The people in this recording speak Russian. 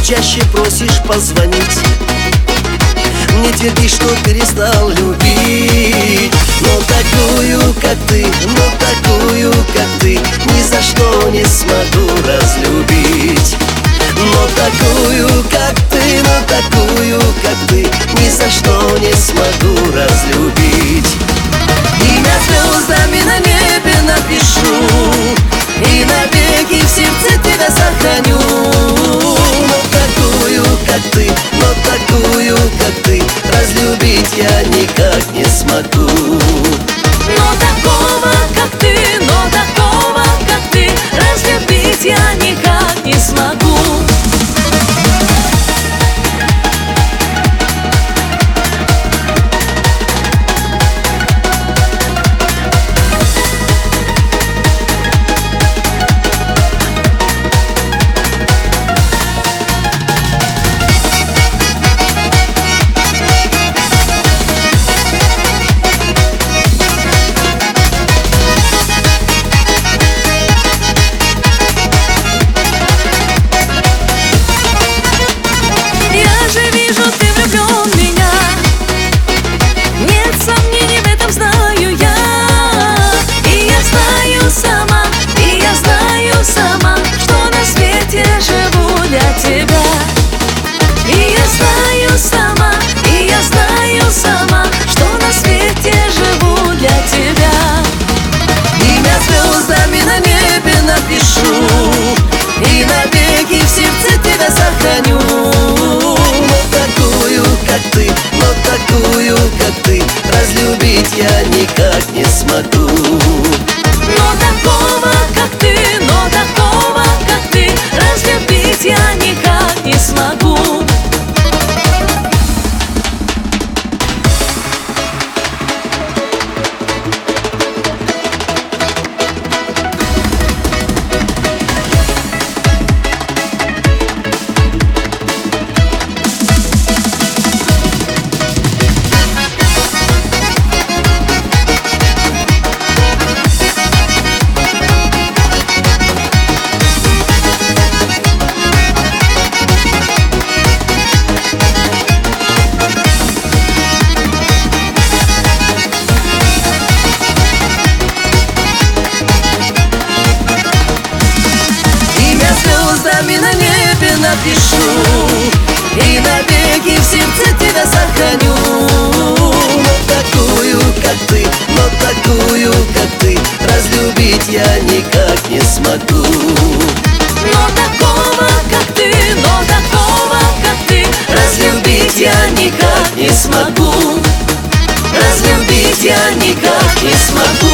чаще просишь позвонить. Не тверди, что перестал любить. Но такую, как ты, ни за что не смогу разлюбить. Но такую, как ты, ни за что не смогу разлюбить. Имя звездами на небе напишу, и навеки в сердце тебя сохраню. Но такую, как ты, разлюбить я никак не смогу. Но такого, как ты, разлюбить я никак не смогу. И навеки в сердце тебя сохраню. Но такую, как ты, разлюбить я никак не смогу. Но такого, как ты, разлюбить я никак не смогу. На небе напишу, и навеки в сердце тебя сохраню. Но такую, как ты, разлюбить я никак не смогу. Но такого, как ты, разлюбить я никак не смогу. Разлюбить я никак не смогу.